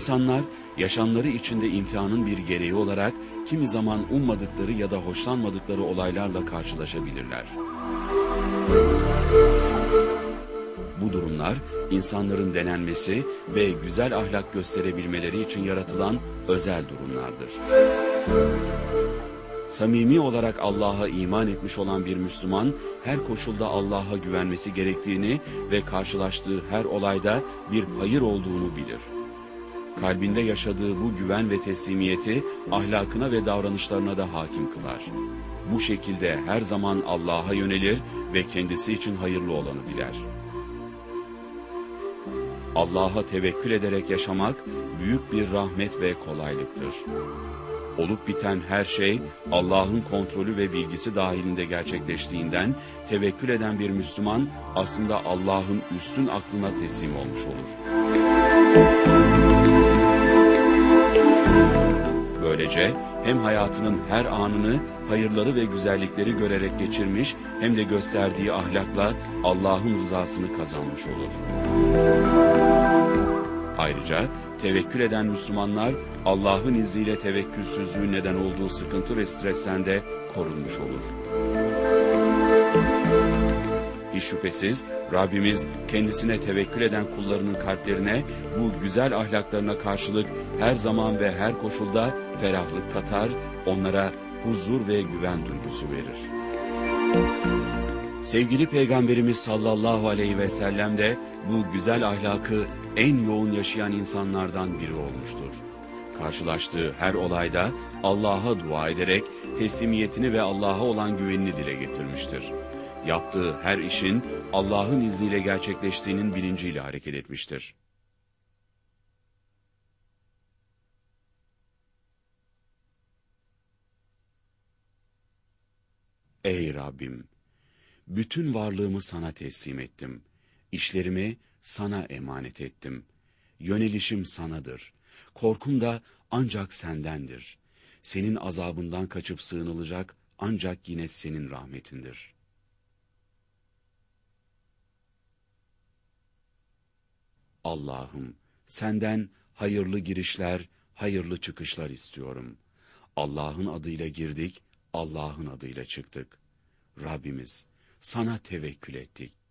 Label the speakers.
Speaker 1: İnsanlar, yaşamları içinde imtihanın bir gereği olarak kimi zaman ummadıkları ya da hoşlanmadıkları olaylarla karşılaşabilirler. Bu durumlar, insanların denenmesi ve güzel ahlak gösterebilmeleri için yaratılan özel durumlardır. Samimi olarak Allah'a iman etmiş olan bir Müslüman, her koşulda Allah'a güvenmesi gerektiğini ve karşılaştığı her olayda bir hayır olduğunu bilir. Kalbinde yaşadığı bu güven ve teslimiyeti, ahlakına ve davranışlarına da hakim kılar. Bu şekilde her zaman Allah'a yönelir ve kendisi için hayırlı olanı diler. Allah'a tevekkül ederek yaşamak, büyük bir rahmet ve kolaylıktır. Olup biten her şey, Allah'ın kontrolü ve bilgisi dahilinde gerçekleştiğinden, tevekkül eden bir Müslüman, aslında Allah'ın üstün aklına teslim olmuş olur. Böylece, hem hayatının her anını hayırları ve güzellikleri görerek geçirmiş, hem de gösterdiği ahlakla Allah'ın rızasını kazanmış olur. Ayrıca tevekkül eden Müslümanlar, Allah'ın izniyle tevekkülsüzlüğün neden olduğu sıkıntı ve stresten de korunmuş olur. Hiç şüphesiz Rabbimiz kendisine tevekkül eden kullarının kalplerine bu güzel ahlaklarına karşılık her zaman ve her koşulda ferahlık katar, onlara huzur ve güven duygusu verir. Sevgili Peygamberimiz sallallahu aleyhi ve sellem de bu güzel ahlakı en yoğun yaşayan insanlardan biri olmuştur. Karşılaştığı her olayda Allah'a dua ederek teslimiyetini ve Allah'a olan güvenini dile getirmiştir. Yaptığı her işin Allah'ın izniyle gerçekleştiğinin bilinciyle hareket etmiştir. Ey Rabbim! Bütün varlığımı sana teslim ettim. İşlerimi sana emanet ettim. Yönelişim sanadır. Korkum da ancak sendendir. Senin azabından kaçıp sığınılacak ancak yine senin rahmetindir. Allah'ım, senden hayırlı girişler, hayırlı çıkışlar istiyorum. Allah'ın adıyla girdik, Allah'ın adıyla çıktık. Rabbimiz, sana tevekkül ettik.